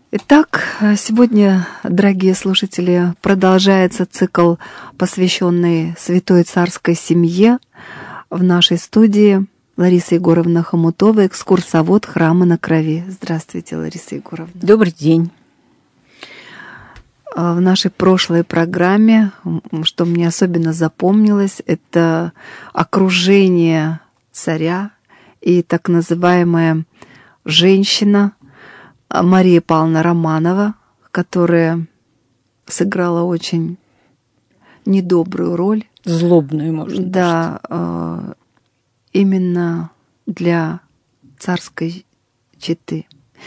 Итак, сегодня, дорогие слушатели, продолжается цикл, посвященный святой царской семье. В нашей студии Лариса Егоровна Хомутова, экскурсовод храма на Крови. Здравствуйте, Лариса Егоровна. Добрый день. В нашей прошлой программе, что мне особенно запомнилось, это окружение царя и так называемая женщина Мария Павловна Романова, которая сыграла очень недобрую роль. Злобную, можно сказать. Да, именно для царской четы.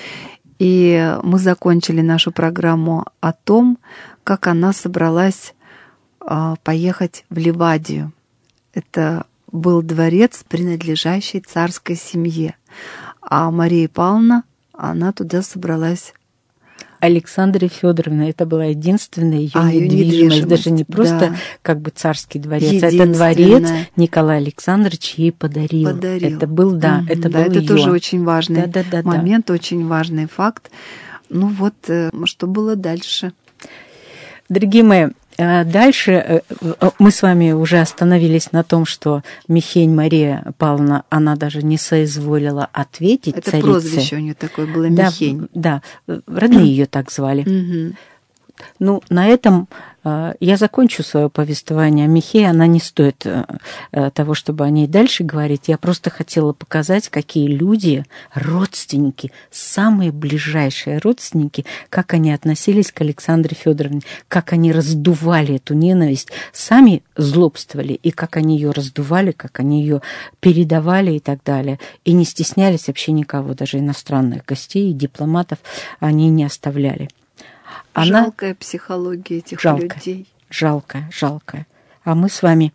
И мы закончили нашу программу о том, как она собралась поехать в Ливадию. Это был дворец, принадлежащий царской семье. А Мария Павловна, она туда собралась. Александра Федоровна, это была единственная ее недвижимость, даже не просто как бы царский дворец, это дворец Николай Александрович ей подарил. Это был, это был это её. тоже очень важный момент, очень важный факт. Ну вот, что было дальше? Дорогие мои, дальше мы с вами уже остановились на том, что Михень Мария Павловна, она даже не соизволила ответить это царице. Прозвище у нее такое было, Михень. Да, родные ее так звали. Ну, на этом я закончу свое повествование. Михея, она не стоит того, чтобы о ней дальше говорить. Я просто хотела показать, какие люди, родственники, самые ближайшие родственники, как они относились к Александре Федоровне, как они раздували эту ненависть, сами злобствовали, и как они ее раздували, как они ее передавали и так далее. И не стеснялись вообще никого, даже иностранных гостей и дипломатов они не оставляли. Жалкая психология этих людей. Жалкая. А мы с вами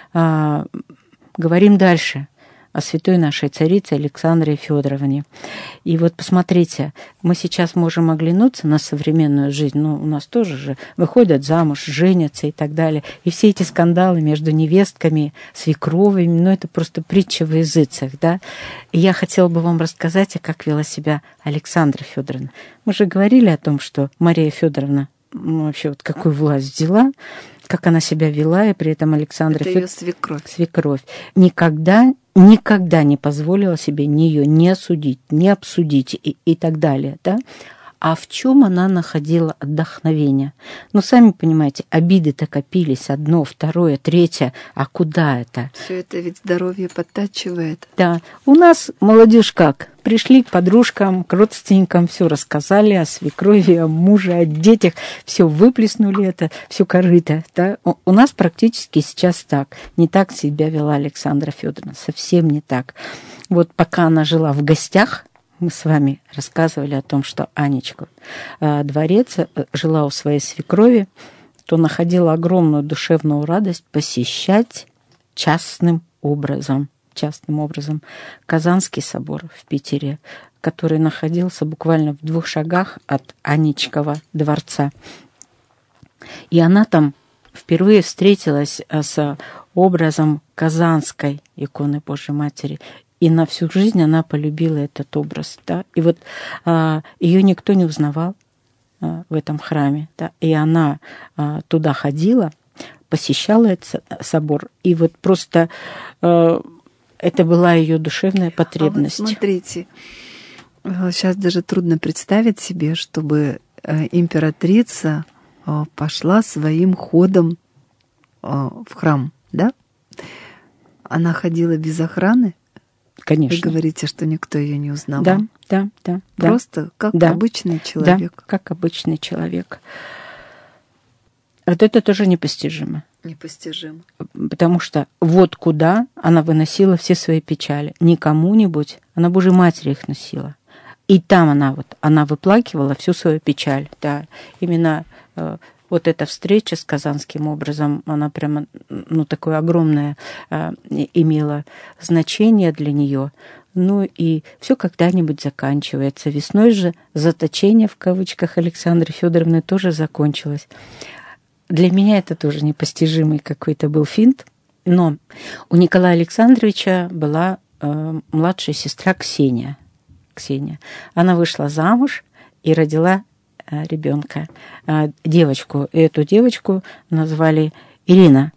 говорим дальше о святой нашей царице Александре Федоровне. И вот посмотрите, мы сейчас можем оглянуться на современную жизнь. Ну, у нас тоже же выходят замуж, женятся и так далее. И все эти скандалы между невестками, свекровыми, ну, это просто притча во языцах, да. И я хотела бы вам рассказать, как вела себя Александра Федоровна. Мы же говорили о том, что Мария Федоровна, ну, вообще вот какую власть взяла, как она себя вела, и при этом Александра Федоровна... Это ее свекровь. Никогда не позволила себе ее не осудить, не обсудить и так далее, да? А в чем она находила отдохновение? Ну, сами понимаете, обиды-то копились, одно, второе, третье, а куда это? Все это ведь здоровье подтачивает. Да, у нас молодежь как? Пришли к подружкам, к родственникам, все рассказали о свекрови, о муже, о детях, все выплеснули это, все корыто. Да? У нас практически сейчас так. Не так себя вела Александра Федоровна, совсем не так. Вот пока она жила в гостях, мы с вами рассказывали о том, что Анечка дворец жила у своей свекрови, то находила огромную душевную радость посещать частным образом Казанский собор в Питере, который находился буквально в 2 шагах от Анечкова дворца. И она там впервые встретилась с образом Казанской иконы Божьей Матери. И на всю жизнь она полюбила этот образ. Да? И вот ее никто не узнавал в этом храме. Да? И она туда ходила, посещала этот собор. И вот просто это была ее душевная потребность. А вот смотрите, сейчас даже трудно представить себе, чтобы императрица пошла своим ходом в храм, да? Она ходила без охраны. Конечно. Вы говорите, что никто ее не узнавал. Да. Просто как обычный человек. Да, как обычный человек. Вот это тоже непостижимо. Непостижимо. Потому что вот куда она выносила все свои печали. Не кому-нибудь, она Божьей Матери их носила. И там она выплакивала всю свою печаль. Да. Именно вот эта встреча с казанским образом, она прямо, такое огромное имела значение для нее. Ну и все когда-нибудь заканчивается. Весной же заточение, в кавычках, Александры Федоровны тоже закончилось. Для меня это тоже непостижимый какой-то был финт. Но у Николая Александровича была младшая сестра Ксения. Она вышла замуж и родила ребенка, девочку. И эту девочку назвали Ирина.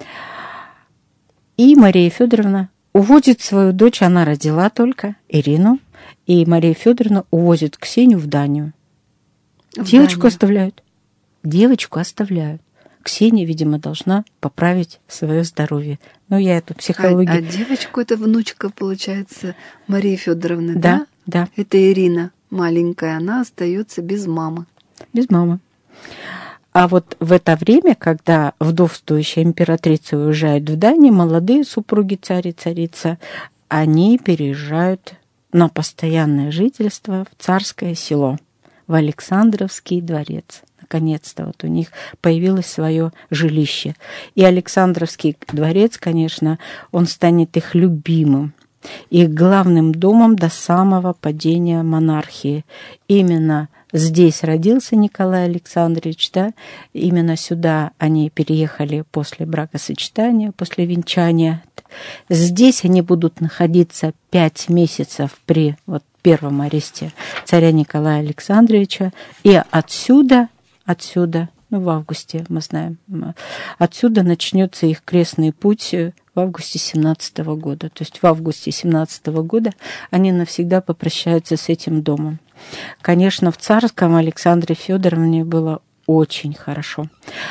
И Мария Федоровна уводит свою дочь, она родила только Ирину, и Мария Федоровна увозит Ксению в Данию. Девочку оставляют. Девочку оставляют. Ксения, видимо, должна поправить свое здоровье. Но я эту психологию... А девочку, это внучка, получается, Марии Федоровны, да? Да, да. Это Ирина маленькая, она остается без мамы. Без мамы. А вот в это время, когда вдовствующая императрица уезжает в Данию, молодые супруги царь и царица, они переезжают на постоянное жительство в Царское Село, в Александровский дворец. Наконец-то вот у них появилось свое жилище. И Александровский дворец, конечно, он станет их любимым, их главным домом до самого падения монархии. Именно здесь родился Николай Александрович, да? Именно сюда они переехали после бракосочетания, после венчания. Здесь они будут находиться 5 месяцев при первом аресте царя Николая Александровича. И отсюда, в августе, мы знаем, отсюда начнется их крестный путь в августе 17 года. То есть в августе 17 года они навсегда попрощаются с этим домом. Конечно, в Царском Александре Федоровне было очень хорошо.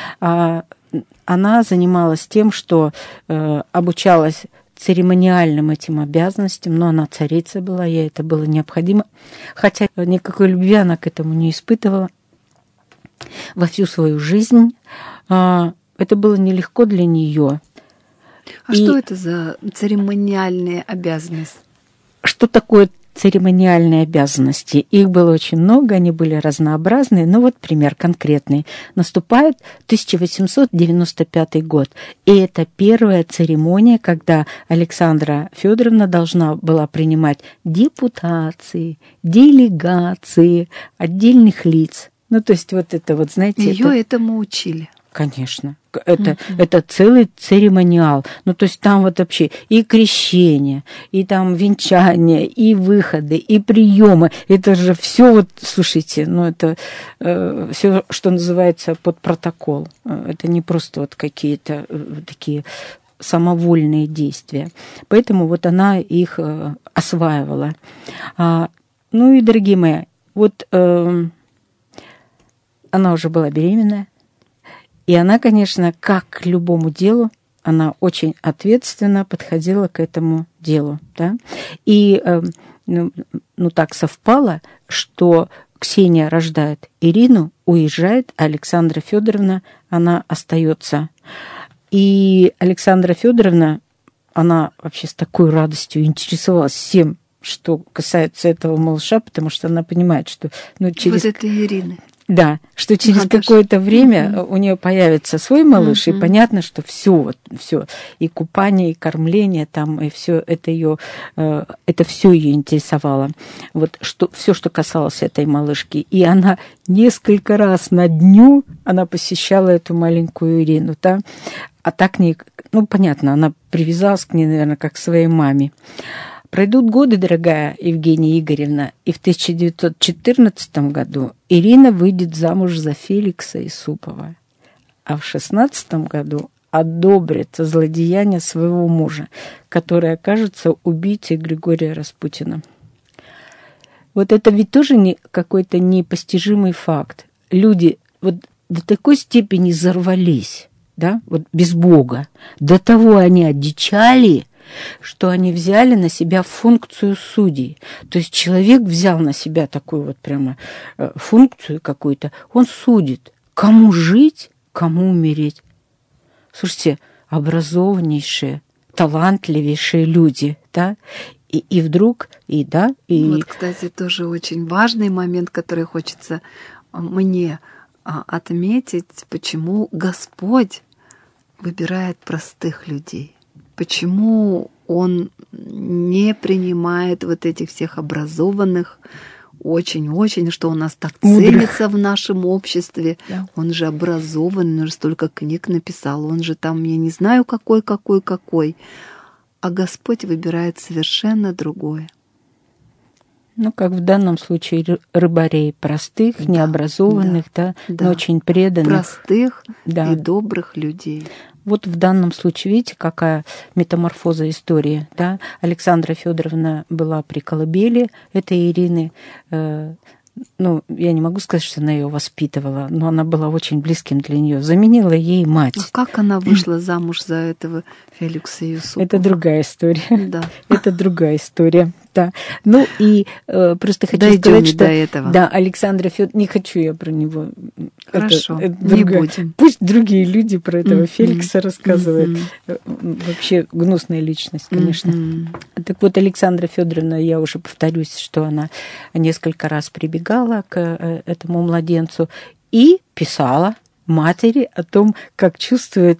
Она занималась тем, что обучалась церемониальным этим обязанностям, но она царица была, ей это было необходимо, хотя никакой любви она к этому не испытывала во всю свою жизнь. Это было нелегко для нее. Что это за церемониальные обязанности? Что такое церемониальные обязанности? Их было очень много, они были разнообразные. Ну вот пример конкретный. Наступает 1895 год, и это первая церемония, когда Александра Федоровна должна была принимать депутации, делегации отдельных лиц. Ну, то есть вот это вот, знаете... Ее этому учили. Конечно. Это целый церемониал. Ну, то есть там вот вообще и крещение, и там венчание, и выходы, и приемы. Это же все вот, слушайте, ну, это все, что называется, под протокол. Это не просто вот какие-то такие самовольные действия. Поэтому вот она их осваивала. Ну и, дорогие мои, вот она уже была беременная. И она, конечно, как к любому делу, она очень ответственно подходила к этому делу. Да? И так совпало, что Ксения рождает Ирину, уезжает, а Александра Федоровна, она остается. И Александра Федоровна, она вообще с такой радостью интересовалась всем, что касается этого малыша, потому что она понимает, что через... Вот это Ирина. Да, что через какое-то время у нее появится свой малыш, и понятно, что все, и купание, и кормление, там, и все это ее, это все ее интересовало. Вот все, что касалось этой малышки. И она несколько раз на дню она посещала эту маленькую Ирину, да, а так не, ну, понятно, она привязалась к ней, наверное, как к своей маме. Пройдут годы, дорогая Евгения Игоревна, и в 1914 году Ирина выйдет замуж за Феликса Исупова, а в 16 году одобрит злодеяние своего мужа, который окажется убийцей Григория Распутина. Вот это ведь тоже какой-то непостижимый факт. Люди вот до такой степени взорвались, да, вот без Бога, до того они одичали, что они взяли на себя функцию судей. То есть человек взял на себя такую вот прямо функцию какую-то, он судит, кому жить, кому умереть. Слушайте, образованнейшие, талантливейшие люди, да, и вдруг, Вот, кстати, тоже очень важный момент, который хочется мне отметить, почему Господь выбирает простых людей. Почему он не принимает вот этих всех образованных, очень-очень, что у нас так ценится в нашем обществе. Да. Он же образован, он же столько книг написал, он же там, я не знаю, какой. А Господь выбирает совершенно другое. Ну, как в данном случае рыбарей, простых, Да, необразованных, да, но очень преданных. Простых да. и добрых людей. Вот в данном случае, видите, какая метаморфоза истории, да? Александра Федоровна была при колыбели этой Ирины. Ну, я не могу сказать, что она ее воспитывала, но она была очень близким для нее. Заменила ей мать. А как она вышла замуж за этого Феликса Юсупова? Это другая история. Да. Это другая история. Да. Ну и просто хочу Дойдем сказать, что до этого. Да, Александра Федоровна, не хочу я про него. Хорошо, это не будем. Пусть другие люди про этого Феликса рассказывают. Вообще гнусная личность, конечно. Так вот, Александра Федоровна, я уже повторюсь, что она несколько раз прибегала к этому младенцу и писала матери о том, как чувствует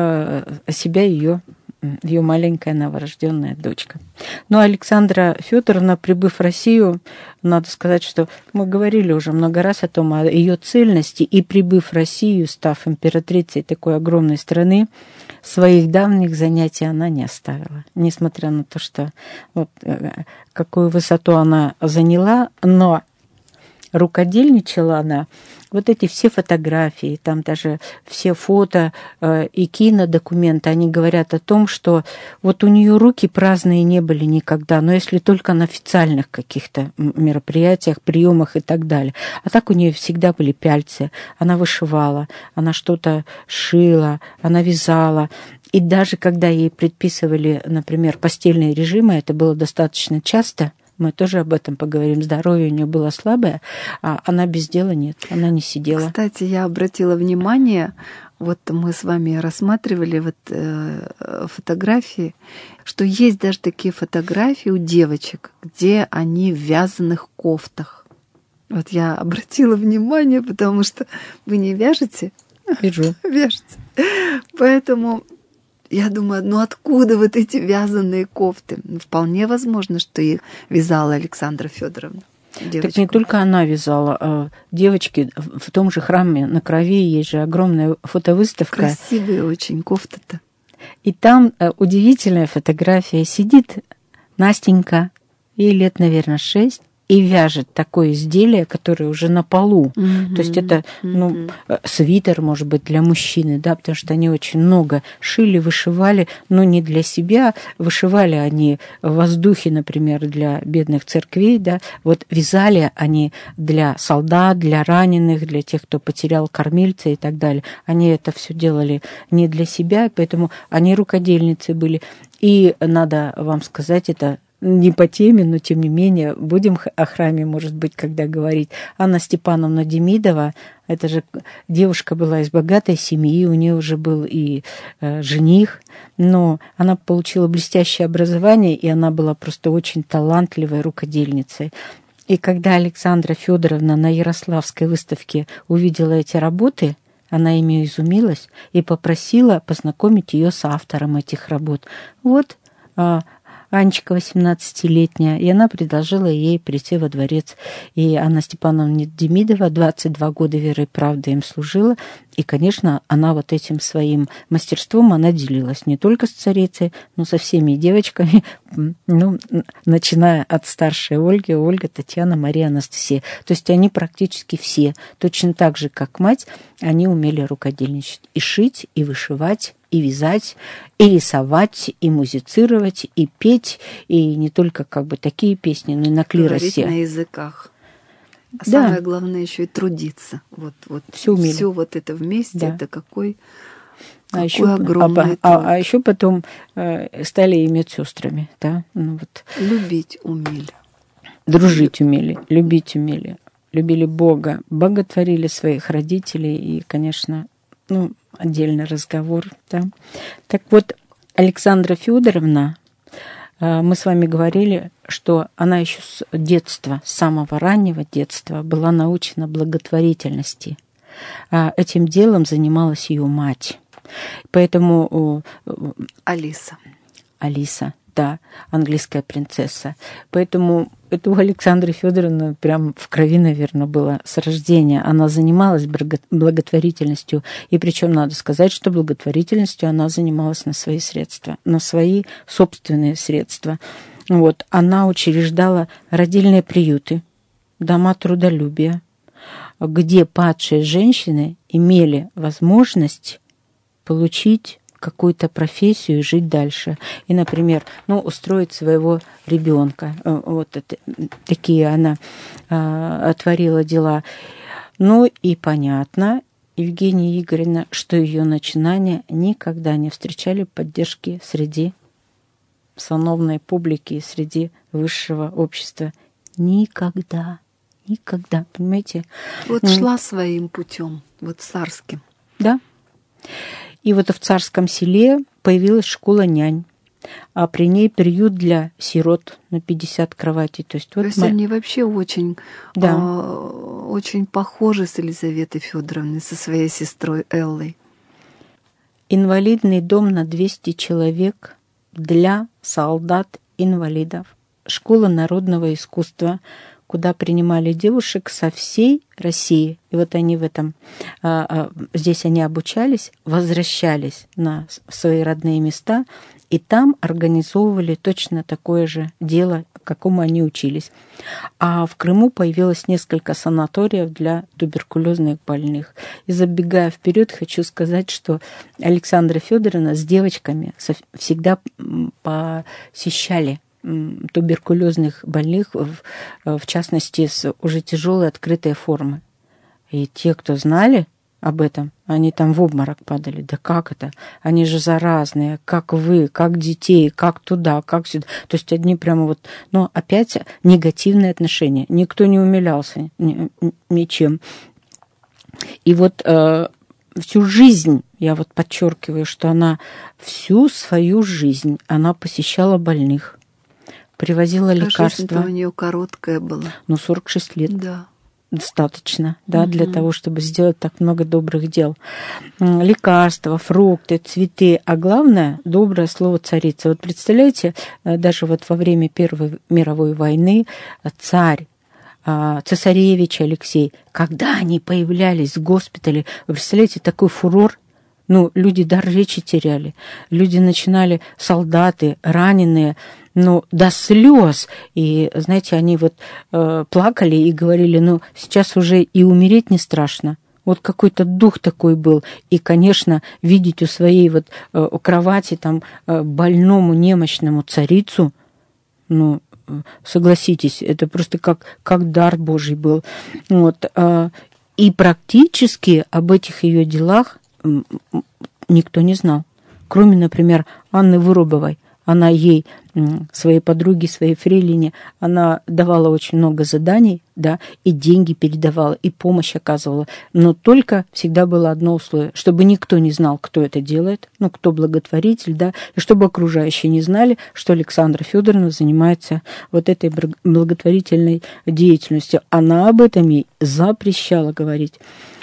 себя ее маленькая новорожденная дочка. Но Александра Федоровна, прибыв в Россию, надо сказать, что мы говорили уже много раз о том, о ее цельности, и прибыв в Россию, став императрицей такой огромной страны, своих давних занятий она не оставила, несмотря на то, что вот, какую высоту она заняла, но рукодельничала она. Вот эти все фотографии, там даже все фото и кинодокументы, они говорят о том, что вот у нее руки праздные не были никогда, но если только на официальных каких-то мероприятиях, приемах и так далее. А так у нее всегда были пяльцы. Она вышивала, она что-то шила, она вязала. И даже когда ей предписывали, например, постельные режимы, это было достаточно часто, мы тоже об этом поговорим. Здоровье у нее было слабое, а она без дела нет, она не сидела. Кстати, я обратила внимание, вот мы с вами рассматривали вот, фотографии, что есть даже такие фотографии у девочек, где они в вязаных кофтах. Вот я обратила внимание, потому что вы не вяжете? Вяжу. Вяжете. Поэтому я думаю, ну откуда вот эти вязаные кофты? Вполне возможно, что их вязала Александра Федоровна. Так не только она вязала. Девочки в том же храме на Крови есть же огромная фотовыставка. Красивые очень кофты-то. И там удивительная фотография. Сидит Настенька, ей лет, наверное, 6, и вяжет такое изделие, которое уже на полу. То есть это свитер, может быть, для мужчины, да, потому что они очень много шили, вышивали, но не для себя. Вышивали они в воздухе, например, для бедных церквей, да. Вот вязали они для солдат, для раненых, для тех, кто потерял кормильца и так далее. Они это все делали не для себя, поэтому они рукодельницы были. И надо вам сказать, это не по теме, но тем не менее, будем о храме, может быть, когда говорить. Анна Степановна Демидова, это же девушка была из богатой семьи, у нее уже был и жених, но она получила блестящее образование, и она была просто очень талантливой рукодельницей. И когда Александра Федоровна на Ярославской выставке увидела эти работы, она ими изумилась и попросила познакомить ее с автором этих работ. Вот Анечка 18-летняя, и она предложила ей прийти во дворец. И Анна Степановна Демидова 22 года верой и правдой им служила. И, конечно, она вот этим своим мастерством она делилась не только с царицей, но со всеми девочками, ну, начиная от старшей Ольги, Ольга, Татьяна, Мария, Анастасия. То есть они практически все, точно так же, как мать, они умели рукодельничать. И шить, и вышивать, и вязать, и рисовать, и музицировать, и петь, и не только как бы такие песни, но и на клиросе. Говорить на языках. А да. Самое главное еще и трудиться. Вот все умели. Все вот это вместе, да. Это какой еще, огромный труд. А еще потом стали и медсестрами, да? Ну, вот. Любить умели. Дружить умели, любить умели. Любили Бога, боготворили своих родителей и, конечно, ну, отдельный разговор, да. Так вот, Александра Федоровна, мы с вами говорили, что она еще с детства, с самого раннего детства была научена благотворительности. Этим делом занималась ее мать. Поэтому... Алиса, да, английская принцесса. Поэтому это у Александры Федоровны прям в крови, наверное, было с рождения. Она занималась благотворительностью. И причем надо сказать, что благотворительностью она занималась на свои средства, на свои собственные средства. Вот, она учреждала родильные приюты, дома трудолюбия, где падшие женщины имели возможность получить какую-то профессию и жить дальше. И, например, устроить своего ребенка. Вот это, такие она творила дела. И понятно, Евгения Игоревна, что ее начинания никогда не встречали поддержки среди сановной публики и среди высшего общества. Никогда. Никогда, понимаете? Вот шла своим путем, вот царским. Да. И вот в Царском Селе появилась школа нянь, а при ней приют для сирот на 50 кроватей. То есть они вообще очень, да. Очень похожи с Елизаветой Федоровной, со своей сестрой Эллой. Инвалидный дом на 200 человек для солдат-инвалидов. Школа народного искусства, куда принимали девушек со всей России. И вот они здесь они обучались, возвращались на свои родные места, и там организовывали точно такое же дело, какому они учились. А в Крыму появилось несколько санаториев для туберкулезных больных. И забегая вперед, хочу сказать, что Александра Федоровна с девочками всегда посещали туберкулезных больных, в частности, с уже тяжелой открытой формы. И те, кто знали об этом, они там в обморок падали. Да как это? Они же заразные. Как вы, как детей, как туда, как сюда. То есть одни прямо но опять негативное отношение. Никто не умилялся ничем. И всю жизнь, я подчеркиваю, что она всю свою жизнь она посещала больных. Привозила лекарства. Жизнь-то у нее короткая была. 46 лет. Да. Достаточно, да, для того, чтобы сделать так много добрых дел. Лекарства, фрукты, цветы, а главное, доброе слово царица. Вот представляете, даже во время Первой мировой войны цесаревич Алексей, когда они появлялись в госпитале, вы представляете, такой фурор, люди дар речи теряли, люди начинали, солдаты, раненые, до слез. И, знаете, они плакали и говорили, сейчас уже и умереть не страшно. Вот какой-то дух такой был. И, конечно, видеть у своей у кровати там больному, немощному царицу, согласитесь, это просто как дар Божий был. И практически об этих ее делах никто не знал. Кроме, например, Анны Вырубовой. Она ей, своей подруге, своей фрейлине, она давала очень много заданий, да, и деньги передавала, и помощь оказывала. Но только всегда было одно условие, чтобы никто не знал, кто это делает, кто благотворитель, да, и чтобы окружающие не знали, что Александра Федоровна занимается этой благотворительной деятельностью. Она об этом ей запрещала говорить.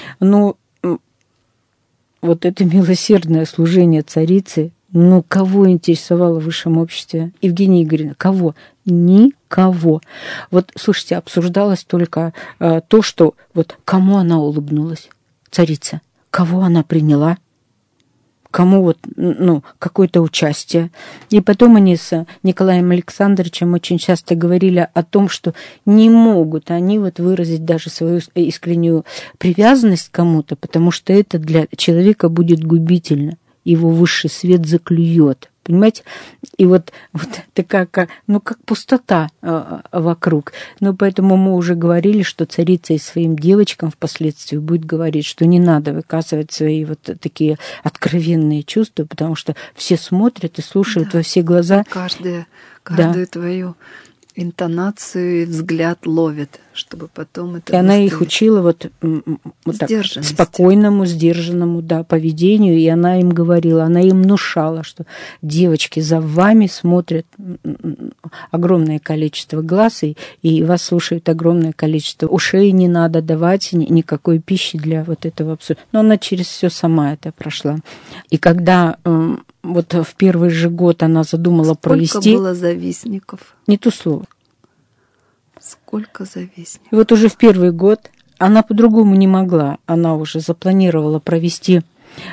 Это милосердное служение царицы, кого интересовало в высшем обществе? Евгения Игоревна, кого? Никого. Слушайте, обсуждалось только то, что кому она улыбнулась, царица, кого она приняла, кому какое-то участие. И потом они с Николаем Александровичем очень часто говорили о том, что не могут они выразить даже свою искреннюю привязанность к кому-то, потому что это для человека будет губительно. Его высший свет заклюет. Понимаете? И такая, как пустота вокруг. Поэтому мы уже говорили, что царица и своим девочкам впоследствии будет говорить, что не надо выказывать свои такие откровенные чувства, потому что все смотрят и слушают во все глаза. Каждую твою интонацию и взгляд ловит, чтобы потом это... И она их учила так, спокойному, сдержанному, поведению, и она им говорила, она им внушала, что девочки, за вами смотрят огромное количество глаз, и вас слушают огромное количество ушей, не надо давать никакой пищи для этого абсурда. Но она через все сама это прошла. И когда в первый же год она задумала провести... Сколько было завистников? Не то слово. Сколько завистников? И уже в первый год она по-другому не могла. Она уже запланировала провести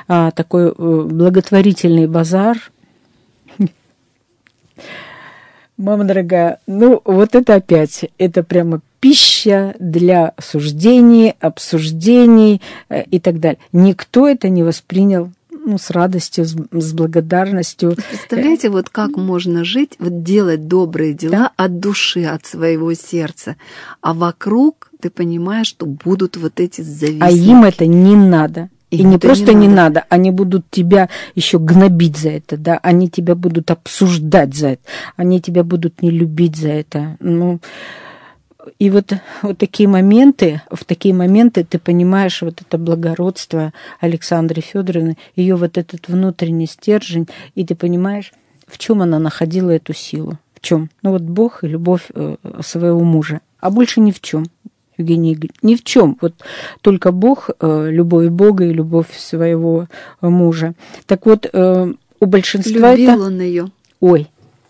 такой благотворительный базар. Мама дорогая, ну вот это опять, это прямо пища для суждений, обсуждений и так далее. Никто это не воспринял с радостью, с благодарностью. Представляете, вот как можно жить, вот делать добрые дела от души, от своего сердца, а вокруг ты понимаешь, что будут вот эти завистники. А им это не надо. И не просто не надо, они будут тебя еще гнобить за это, да, они тебя будут обсуждать за это, они тебя будут не любить за это. Ну, и вот такие моменты, в такие моменты ты понимаешь вот это благородство Александры Федоровны, ее вот этот внутренний стержень, и ты понимаешь, в чем она находила эту силу. В чем? Ну вот Бог и любовь своего мужа, а больше ни в чем. Евгений Игоревич, ни в чем. Вот только Бог, любовь Бога и любовь своего мужа. Так вот, у большинства любил он ее. Ой.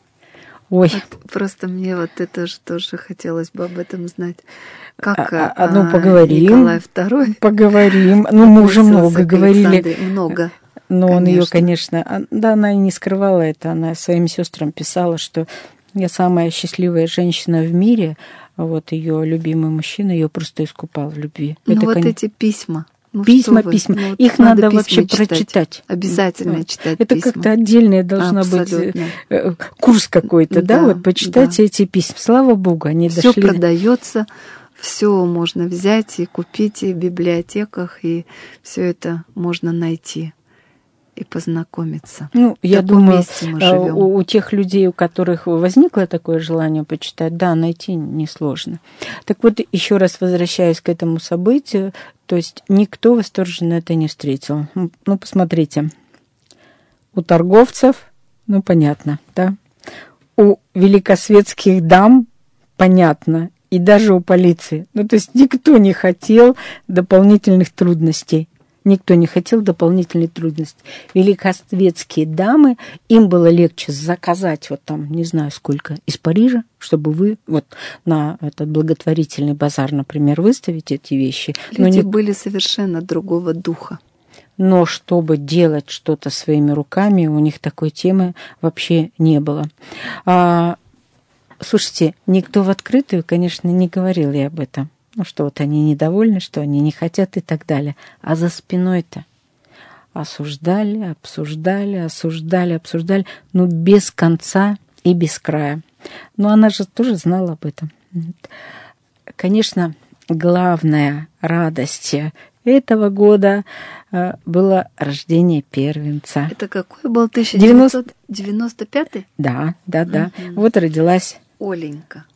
Вот просто мне вот это же тоже хотелось бы об этом знать. Как ну, поговорим. Николай II. Поговорим. Ну, мы уже много говорили. Много. Но он ее, конечно, да, она и не скрывала это. Она своим сестрам писала, что я самая счастливая женщина в мире. Вот ее любимый мужчина ее просто искупал в любви. Ну это, вот эти письма. Ну, письма. Ну, их надо вообще прочитать. Обязательно читать это письма. Как-то отдельная должна быть курс какой-то, да, вот почитать эти письма. Слава Богу, они дошли. Все продается, все можно взять и купить и в библиотеках, и все это можно найти и познакомиться. Ну, я думаю, у тех людей, у которых возникло такое желание почитать, да, найти несложно. Так вот, еще раз возвращаясь к этому событию, то есть никто восторженно это не встретил. Ну, посмотрите, у торговцев, ну, понятно, да, у великосветских дам, понятно, и даже у полиции. Ну, то есть никто не хотел дополнительных трудностей. Никто не хотел дополнительной трудности. Великосветские дамы, им было легче заказать вот там, не знаю сколько, из Парижа, чтобы вы вот на этот благотворительный базар, например, выставить эти вещи. Люди были совершенно другого духа. Но чтобы делать что-то своими руками, у них такой темы вообще не было. Слушайте, никто в открытую, конечно, не говорил я об этом. Ну, что вот они недовольны, что они не хотят и так далее. А за спиной-то осуждали, обсуждали, ну, без конца и без края. Но она же тоже знала об этом. Конечно, главная радость этого года было рождение первенца. Это какой был? 1995? Да. Вот родилась Оленька.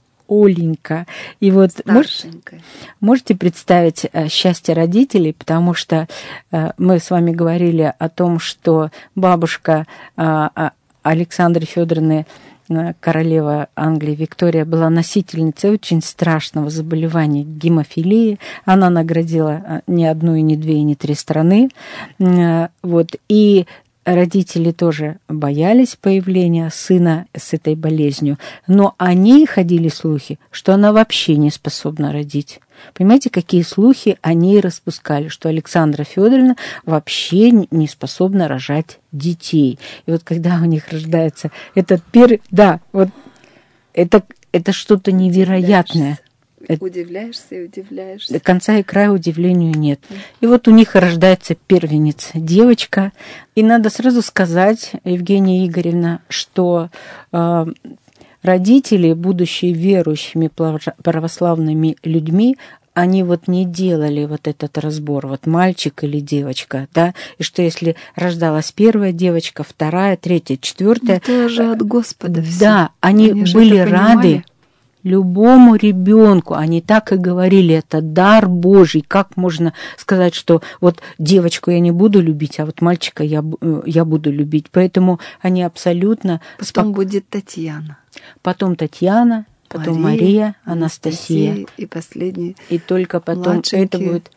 И вот можете представить счастье родителей, потому что мы с вами говорили о том, что бабушка Александры Федоровны, королева Англии Виктория, была носительницей очень страшного заболевания гемофилии. Она наградила не одну, и не две, и не три страны. Вот. И родители тоже боялись появления сына с этой болезнью, но о ней ходили слухи, что она вообще не способна родить. Понимаете, какие слухи о ней распускали, что Александра Федоровна вообще не способна рожать детей. И вот когда у них рождается этот первый... Да, вот это что-то невероятное. Удивляешься и удивляешься. До конца и края удивлению нет. И вот у них рождается первенец, девочка. И надо сразу сказать, Евгения Игоревна, что родители, будущие верующими православными людьми, они вот не делали вот этот разбор, вот мальчик или девочка, да, и что если рождалась первая девочка, вторая, третья, четвертая. Это же от Господа все. Да, они были рады любому ребенку, они так и говорили, это дар Божий. Как можно сказать, что вот девочку я не буду любить, а вот мальчика я буду любить? Поэтому они абсолютно... Потом будет Татьяна. Потом Татьяна, потом Мария, Анастасия. И последний. И только потом это будет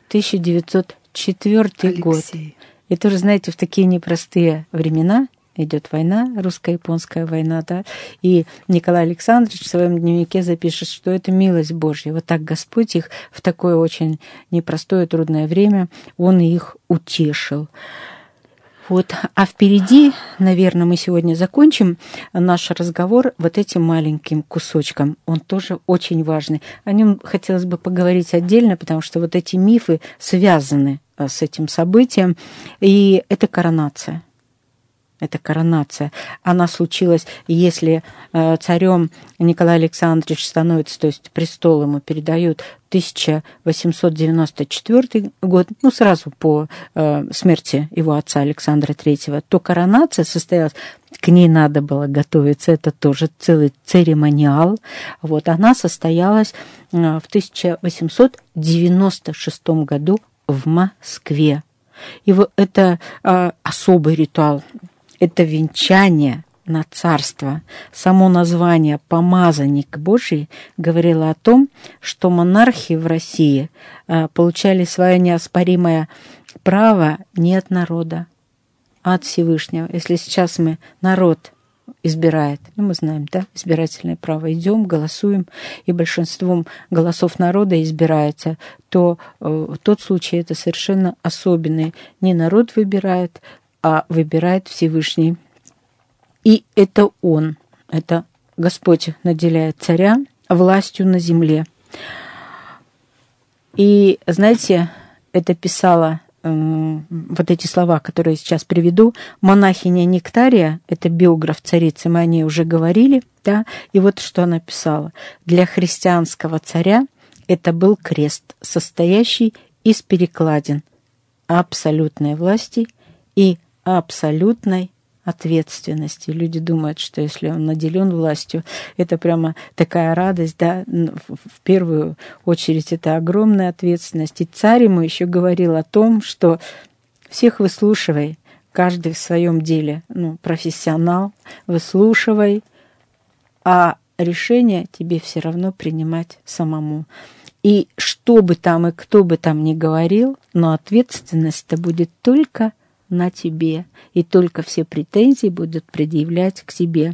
1904 год. И тоже, знаете, в такие непростые времена идет война, русско-японская война, да, и Николай Александрович в своем дневнике запишет, что это милость Божья. Вот так Господь их в такое очень непростое, трудное время, Он их утешил. Вот. А впереди, наверное, мы сегодня закончим наш разговор вот этим маленьким кусочком. Он тоже очень важный. О нем хотелось бы поговорить отдельно, потому что вот эти мифы связаны с этим событием. И это коронация. Это коронация. Она случилась, если царем Николай Александрович становится, то есть престол ему передают 1894 год, ну, сразу по смерти его отца Александра III, то коронация состоялась, к ней надо было готовиться, это тоже целый церемониал. Вот, она состоялась в 1896 году в Москве. И вот это особый ритуал. Это венчание на царство. Само название «помазанник Божий» говорило о том, что монархи в России получали свое неоспоримое право не от народа, а от Всевышнего. Если сейчас народ избирает, ну, мы знаем, да, избирательное право, идем, голосуем, и большинством голосов народа избирается, то тот случай это совершенно особенный. Не народ выбирает, а выбирает Всевышний. И это Он, это Господь наделяет царя властью на земле. И, знаете, это писала, вот эти слова, которые я сейчас приведу, монахиня Нектария, это биограф царицы, мы о ней уже говорили, да, и вот что она писала. Для христианского царя это был крест, состоящий из перекладин абсолютной власти и абсолютной ответственности. Люди думают, что если он наделен властью, это прямо такая радость, да, в первую очередь это огромная ответственность. И царь ему еще говорил о том, что всех выслушивай, каждый в своем деле, ну, профессионал, выслушивай, а решение тебе все равно принимать самому. И что бы там и кто бы там ни говорил, но ответственность-то будет только на тебе, и только все претензии будут предъявлять к тебе.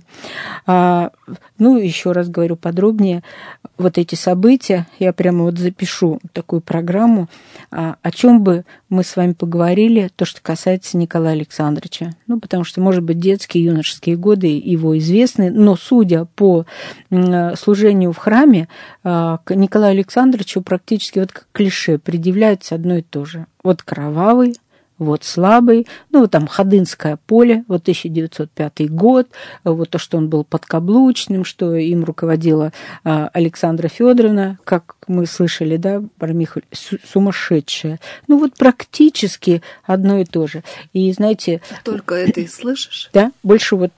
Ну, еще раз говорю подробнее, вот эти события, я прямо вот запишу такую программу, о чем бы мы с вами поговорили, то, что касается Николая Александровича. Ну, потому что, может быть, детские, юношеские годы его известны, но, судя по служению в храме, к Николаю Александровичу практически вот как клише предъявляется одно и то же. Вот кровавый, вот слабый, ну, вот там Ходынское поле, вот 1905 год, вот то, что он был подкаблучным, что им руководила Александра Федоровна, как мы слышали, да, про Михаль, сумасшедшая. Ну, вот практически одно и то же. И, знаете... Только это и слышишь? Да, больше вот...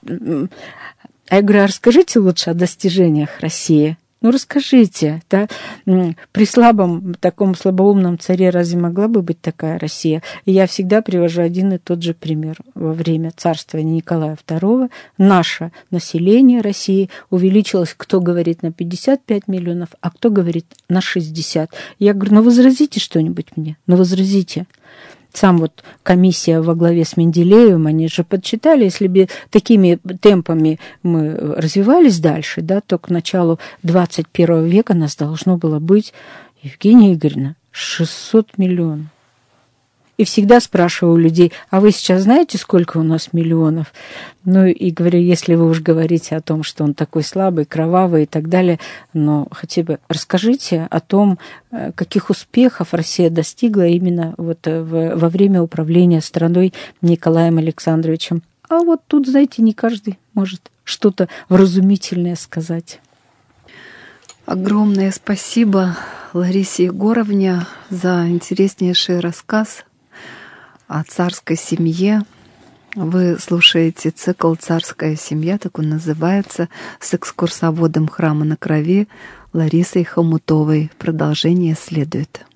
А я говорю, а расскажите лучше о достижениях России. Ну, расскажите, да, при слабом, таком слабоумном царе разве могла бы быть такая Россия? И я всегда привожу один и тот же пример. Во время царствования Николая II наше население России увеличилось, кто говорит, на 55 миллионов, а кто говорит на 60. Я говорю, ну, возразите что-нибудь мне, ну, возразите. Сам вот комиссия во главе с Менделеевым, они же подсчитали, если бы такими темпами мы развивались дальше, да, то к началу 21 века нас должно было быть, Евгения Игоревна, 600 миллионов. И всегда спрашиваю у людей, а вы сейчас знаете, сколько у нас миллионов? Ну и говорю, если вы уж говорите о том, что он такой слабый, кровавый и так далее, но хотя бы расскажите о том, каких успехов Россия достигла именно вот во время управления страной Николаем Александровичем. А вот тут, знаете, не каждый может что-то вразумительное сказать. Огромное спасибо Ларисе Егоровне за интереснейший рассказ о царской семье. Вы слушаете цикл «Царская семья», так он называется, с экскурсоводом храма на Крови Ларисой Хомутовой. Продолжение следует.